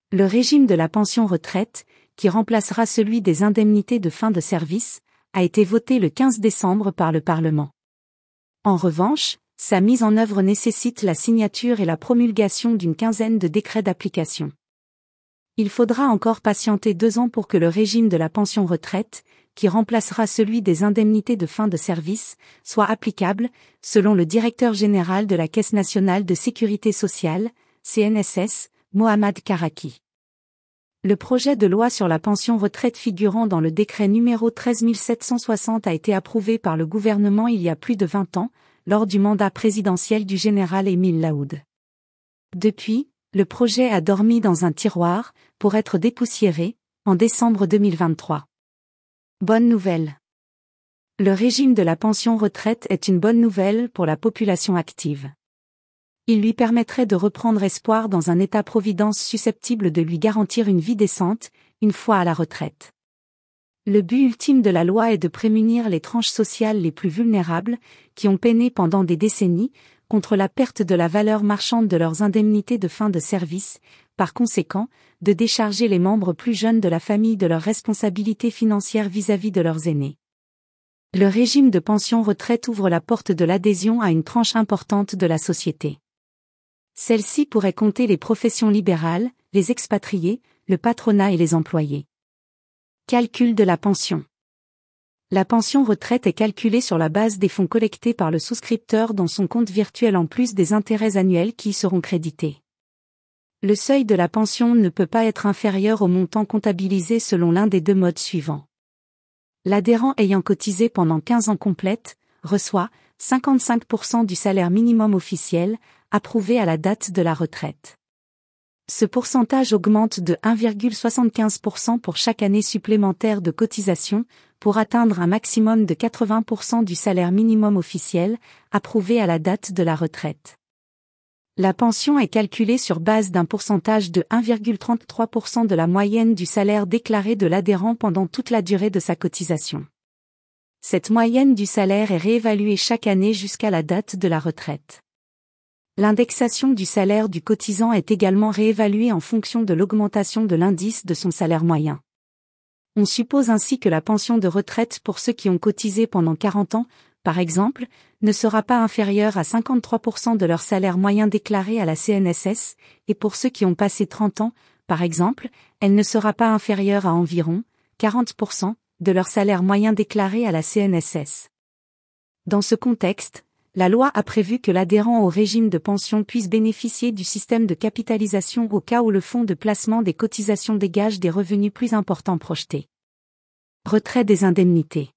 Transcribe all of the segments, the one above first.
Le régime de la pension retraite, qui remplacera celui des indemnités de fin de service, a été voté le 15 décembre par le Parlement. En revanche, sa mise en œuvre nécessite la signature et la promulgation d'une quinzaine de décrets d'application. Il faudra encore patienter 2 ans pour que le régime de la pension retraite, qui remplacera celui des indemnités de fin de service, soit applicable, selon le directeur général de la Caisse nationale de sécurité sociale, CNSS, Mohamed Karaki. Le projet de loi sur la pension retraite figurant dans le décret numéro 13760 a été approuvé par le gouvernement il y a plus de 20 ans, lors du mandat présidentiel du général Émile Laoud. Depuis, le projet a dormi dans un tiroir, pour être dépoussiéré, en décembre 2023. Bonne nouvelle. Le régime de la pension retraite est une bonne nouvelle pour la population active. Il lui permettrait de reprendre espoir dans un état-providence susceptible de lui garantir une vie décente, une fois à la retraite. Le but ultime de la loi est de prémunir les tranches sociales les plus vulnérables, qui ont peiné pendant des décennies, contre la perte de la valeur marchande de leurs indemnités de fin de service, par conséquent, de décharger les membres plus jeunes de la famille de leurs responsabilités financières vis-à-vis de leurs aînés. Le régime de pension retraite ouvre la porte de l'adhésion à une tranche importante de la société. Celle-ci pourrait compter les professions libérales, les expatriés, le patronat et les employés. Calcul de la pension. La pension retraite est calculée sur la base des fonds collectés par le souscripteur dans son compte virtuel en plus des intérêts annuels qui y seront crédités. Le seuil de la pension ne peut pas être inférieur au montant comptabilisé selon l'un des 2 modes suivants. L'adhérent ayant cotisé pendant 15 ans complètes, reçoit 55% du salaire minimum officiel, approuvé à la date de la retraite. Ce pourcentage augmente de 1,75% pour chaque année supplémentaire de cotisation, pour atteindre un maximum de 80% du salaire minimum officiel, approuvé à la date de la retraite. La pension est calculée sur base d'un pourcentage de 1,33% de la moyenne du salaire déclaré de l'adhérent pendant toute la durée de sa cotisation. Cette moyenne du salaire est réévaluée chaque année jusqu'à la date de la retraite. L'indexation du salaire du cotisant est également réévaluée en fonction de l'augmentation de l'indice de son salaire moyen. On suppose ainsi que la pension de retraite pour ceux qui ont cotisé pendant 40 ans, par exemple, ne sera pas inférieure à 53% de leur salaire moyen déclaré à la CNSS, et pour ceux qui ont passé 30 ans, par exemple, elle ne sera pas inférieure à environ 40% de leur salaire moyen déclaré à la CNSS. Dans ce contexte, la loi a prévu que l'adhérent au régime de pension puisse bénéficier du système de capitalisation au cas où le fonds de placement des cotisations dégage des revenus plus importants projetés. Retrait des indemnités.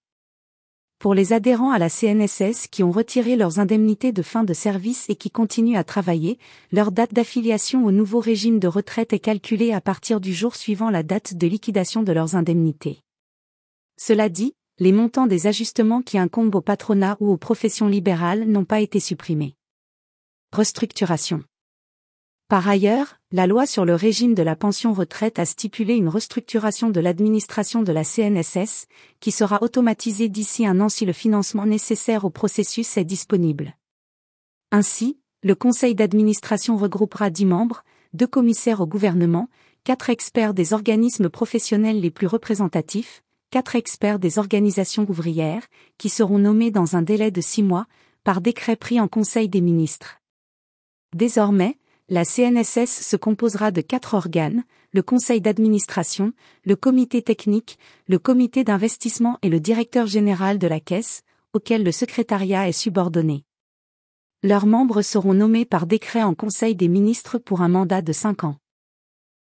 Pour les adhérents à la CNSS qui ont retiré leurs indemnités de fin de service et qui continuent à travailler, leur date d'affiliation au nouveau régime de retraite est calculée à partir du jour suivant la date de liquidation de leurs indemnités. Cela dit, les montants des ajustements qui incombent au patronat ou aux professions libérales n'ont pas été supprimés. Restructuration. Par ailleurs, la loi sur le régime de la pension retraite a stipulé une restructuration de l'administration de la CNSS, qui sera automatisée d'ici 1 an si le financement nécessaire au processus est disponible. Ainsi, le conseil d'administration regroupera 10 membres, 2 commissaires au gouvernement, 4 experts des organismes professionnels les plus représentatifs, 4 experts des organisations ouvrières, qui seront nommés dans un délai de 6 mois, par décret pris en Conseil des ministres. Désormais, la CNSS se composera de 4 organes, le conseil d'administration, le comité technique, le comité d'investissement et le directeur général de la Caisse, auquel le secrétariat est subordonné. Leurs membres seront nommés par décret en Conseil des ministres pour un mandat de 5 ans.